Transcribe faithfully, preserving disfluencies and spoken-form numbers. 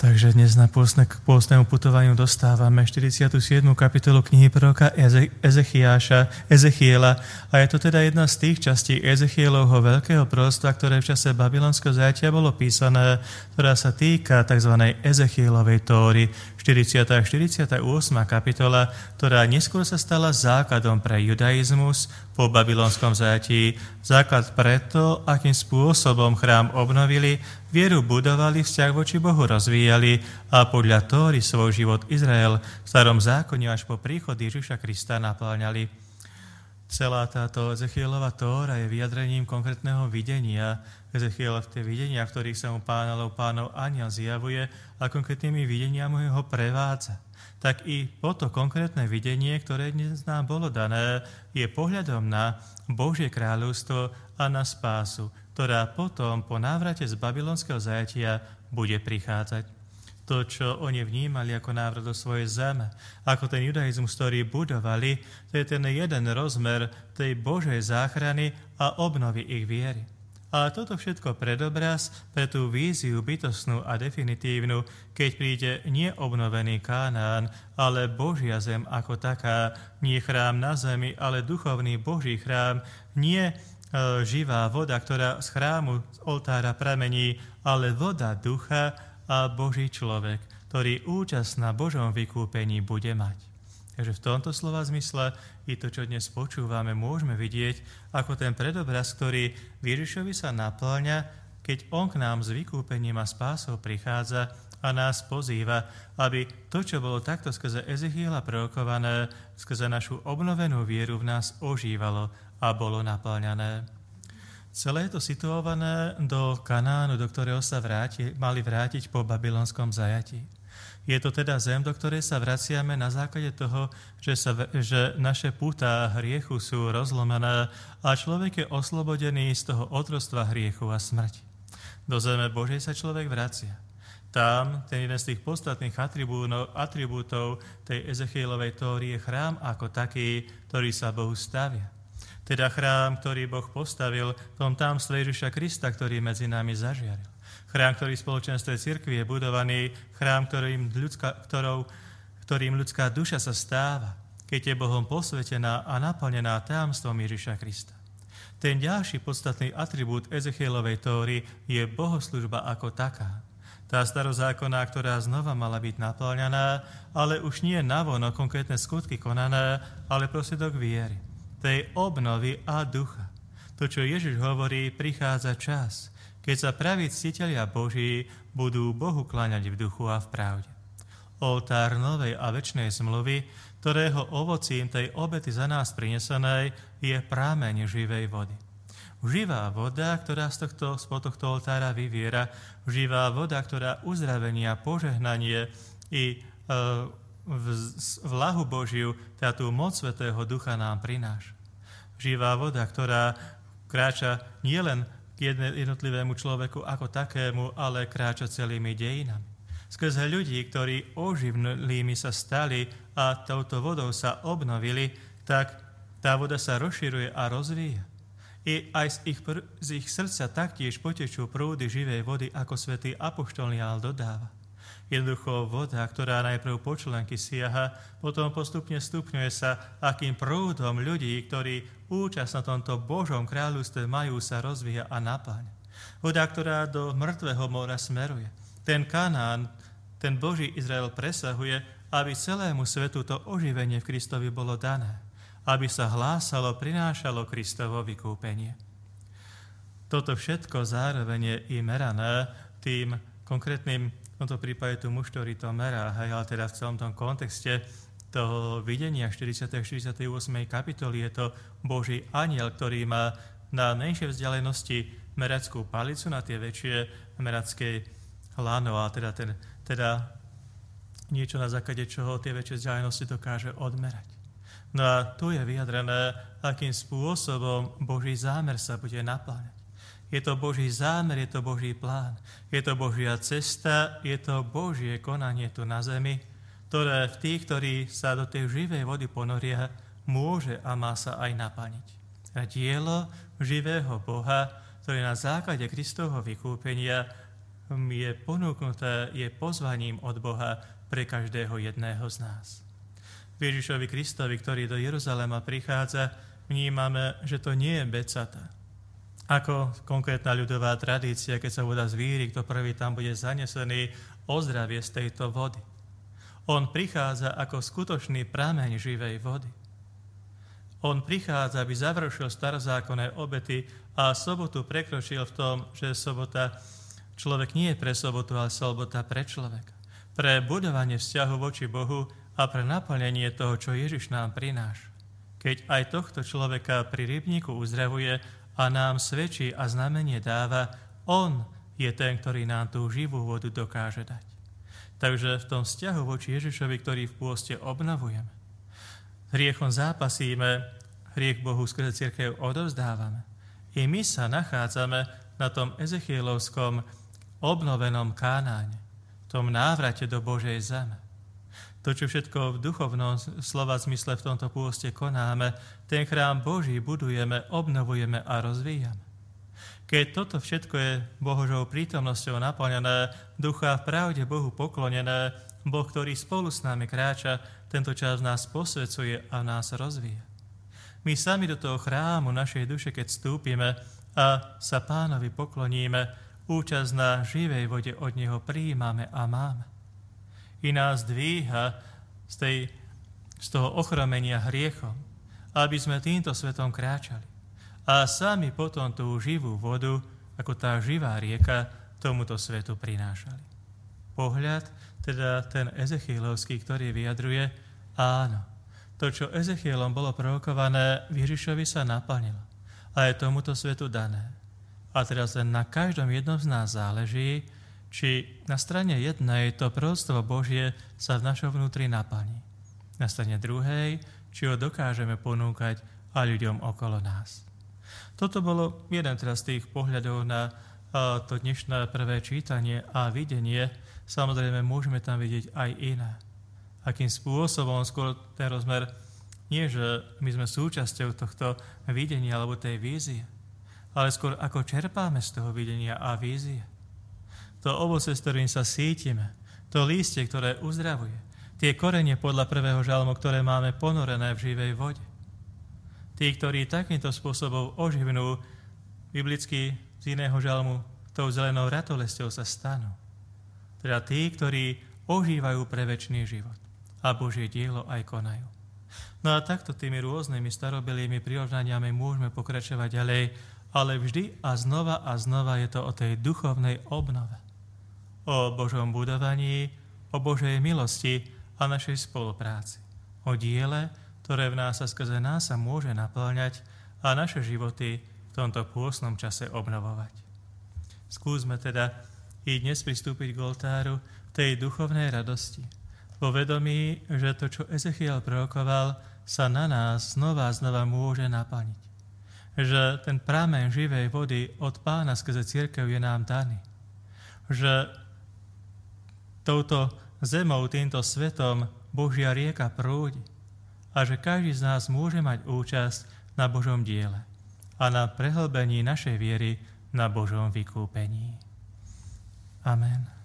Takže dnes na pôstne, k pôstnemu putovaniu dostávame štyridsiatu siedmu kapitolu knihy proroka Eze, Ezechiáša, Ezechiela a je to teda jedna z tých častí Ezechielovho veľkého proroctva, ktoré v čase babylonského zajatia bolo písané, ktorá sa týka tzv. Ezechielovej Tóry, štyridsiata a štyridsiata ôsma kapitola, ktorá neskôr sa stala základom pre judaizmus po babylonskom zajatí. Základ preto, akým spôsobom chrám obnovili, vieru budovali, vzťah voči Bohu rozvíjali a podľa Tóry svoj život Izrael v starom zákone až po príchod Ježiša Krista naplňali. Celá táto Ezechielova Tóra je vyjadrením konkrétneho videnia. Ezechiel v tie videnia, v ktorých sa mu pánov pánov aniel zjavuje a konkrétnymi videniami ho prevádza. Tak i toto konkrétne videnie, ktoré dnes nám bolo dané, je pohľadom na Božie kráľovstvo a na spásu, ktorá potom po návrate z babylonského zajatia bude prichádzať. To, čo oni vnímali ako návrat do svojej zeme, ako ten judaizmus, ktorý budovali, to je ten jeden rozmer tej Božej záchrany a obnovy ich viery. A toto všetko predobraz pre tú víziu bytostnú a definitívnu, keď príde nie obnovený Kanán, ale Božia zem ako taká, nie chrám na zemi, ale duchovný Boží chrám, nie e, živá voda, ktorá z chrámu, z oltára pramení, ale voda ducha a Boží človek, ktorý účasť na Božom vykúpení bude mať. Takže v tomto slova zmysle i to, čo dnes počúvame, môžeme vidieť ako ten predobraz, ktorý Ježišovi sa naplňa, keď on k nám s vykúpením a spásou prichádza a nás pozýva, aby to, čo bolo takto skrze Ezechiela prorokované, skrze našu obnovenú vieru v nás ožívalo a bolo naplňané. Celé je to situované do Kanánu, do ktorého sa vráti, mali vrátiť po babylonskom zajatí. Je to teda zem, do ktorej sa vraciame na základe toho, že, sa, že naše pútá hriechu sú rozlomené a človek je oslobodený z toho otroctva hriechu a smrti. Do zeme Božej sa človek vracia. Tam ten jeden z tých podstatných atribútov tej Ezechielovej Tóry je chrám ako taký, ktorý sa Bohu stavia. Teda chrám, ktorý Boh postavil v tom támstve Ježiša Krista, ktorý medzi nami zažiaril. Chrám, ktorý v spoločenstve cirkvi je budovaný, chrám, ktorým ľudská, ktorou, ktorým ľudská duša sa stáva, keď je Bohom posvetená a naplnená támstvom Ježiša Krista. Ten ďalší podstatný atribút Ezechielovej Tóry je bohoslužba ako taká. Tá starozákonná, ktorá znova mala byť naplňaná, ale už nie navono konkrétne skutky konané, ale prostriedok viery, tej obnovy a ducha. To, čo Ježiš hovorí, prichádza čas, keď sa praví ctitelia Boží budú Bohu kláňať v duchu a v pravde. Oltár novej a večnej zmluvy, ktorého ovocím tej obety za nás prinesenej, je prámeň živej vody. Živá voda, ktorá z tohto, z tohto oltára vyviera, živá voda, ktorá uzdravenia, požehnanie i e, vlahu Božiu, táto moc Svätého Ducha nám prináša. Živá voda, ktorá kráča nielen k jednotlivému človeku ako takému, ale kráča celými dejinami. Skrze ľudí, ktorí oživnými sa stali a touto vodou sa obnovili, tak tá voda sa rozširuje a rozvíja. I aj z ich, z ich srdca taktiež potečú prúdy živej vody, ako svätý apoštolný Ján dodáva. Jednoducho voda, ktorá najprv po členky siaha, potom postupne stupňuje sa, akým prúdom ľudí, ktorí účasť na tomto Božom kráľovstve majú, sa rozvíja a napáňa. Voda, ktorá do mŕtvého mora smeruje. Ten Kanán, ten Boží Izrael presahuje, aby celému svetu to oživenie v Kristovi bolo dané. Aby sa hlásalo, prinášalo Kristovo vykúpenie. Toto všetko zároveň je i merané tým konkrétnym, v tomto prípade tu muž, ktorý to merá, hej, ale teda v celom tom kontexte toho videnia štyridsiatej a štyridsiatej ôsmej kapitoly je to Boží anjel, ktorý má na menšej vzdialenosti merackú palicu, na tie väčšie meracké lano, a teda, ten, teda niečo, na základe čoho tie väčšie vzdialenosti dokáže odmerať. No a tu je vyjadrené, akým spôsobom Boží zámer sa bude napláňať. Je to Boží zámer, je to Boží plán, je to Božia cesta, je to Božie konanie tu na zemi, ktoré v tých, ktorí sa do tej živej vody ponoria, môže a má sa aj naplniť. A dielo živého Boha, ktoré na základe Kristovho vykúpenia je ponúknuté, je pozvaním od Boha pre každého jedného z nás. V Ježišovi Kristovi, ktorý do Jeruzalema prichádza, vnímame, že to nie je Becata. Ako konkrétna ľudová tradícia, keď sa voda zvíri, kto prvý tam bude zanesený, ozdravie z tejto vody. On prichádza ako skutočný prameň živej vody. On prichádza, aby završil starozákonné obety a sobotu prekročil v tom, že sobota, človek nie je pre sobotu, ale sobota pre človeka. Pre budovanie vzťahu voči Bohu a pre naplnenie toho, čo Ježiš nám prináša. Keď aj tohto človeka pri rybníku uzdravuje a nám svedčí a znamenie dáva, on je ten, ktorý nám tú živú vodu dokáže dať. Takže v tom vzťahu voči Ježišovi, ktorý v pôste obnovujeme, hriechom zápasíme, hriech Bohu skrze cirkev odovzdávame. I my sa nachádzame na tom ezechielovskom obnovenom Kánáne, v tom návrate do Božej zeme. To, čo všetko v duchovnom slova zmysle v tomto pôste konáme, ten chrám Boží budujeme, obnovujeme a rozvíjame. Keď toto všetko je Božou prítomnosťou naplnené, ducha v pravde Bohu poklonené, Boh, ktorý spolu s nami kráča, tento čas nás posvecuje a nás rozvíja. My sami do toho chrámu našej duše, keď vstúpime a sa Pánovi pokloníme, účasť na živej vode od Neho prijímame a máme. I nás dvíha z, tej, z toho ochromenia hriechom, aby sme týmto svetom kráčali. A sami potom tú živú vodu, ako tá živá rieka, tomuto svetu prinášali. Pohľad, teda ten ezechielovský, ktorý vyjadruje, áno, to, čo Ezechielom bolo prorokované, v Ježišovi sa naplnilo a je tomuto svetu dané. A teraz len na každom jednom z nás záleží, či na strane jednej to proroctvo Božie sa v našom vnútri naplní. Na strane druhej, či ho dokážeme ponúkať a ľuďom okolo nás. Toto bolo jeden teraz z tých pohľadov na to dnešné prvé čítanie a videnie. Samozrejme, môžeme tam vidieť aj iné. Akým spôsobom skôr ten rozmer, nie že my sme súčasťou tohto videnia alebo tej vízie, ale skôr ako čerpáme z toho videnia a vízie. To ovoce, s ktorým sa sítime, to lístie, ktoré uzdravuje, tie korene podľa prvého žalmu, ktoré máme ponorené v živej vode. Tí, ktorí takýmto spôsobom oživnú, biblicky z iného žalmu, tou zelenou ratolesťou sa stanú. Teda tí, ktorí ožívajú pre večný život a Božie dielo aj konajú. No a takto tými rôznymi starobilými prirovnaniami môžeme pokračovať ďalej, ale vždy a znova a znova je to o tej duchovnej obnove. O Božom budovaní, o Božej milosti a našej spolupráci. O diele, ktoré v nás a skrze nás sa môže naplňať a naše životy v tomto pôstnom čase obnovovať. Skúsme teda i dnes pristúpiť k oltáru tej duchovnej radosti, vo vedomí, že to, čo Ezechiel prorokoval, sa na nás znova a znova môže naplniť. Že ten prameň živej vody od Pána skrze cirkev je nám daný. Že touto zemou, týmto svetom Božia rieka prúdi a že každý z nás môže mať účasť na Božom diele a na prehlbení našej viery na Božom vykúpení. Amen.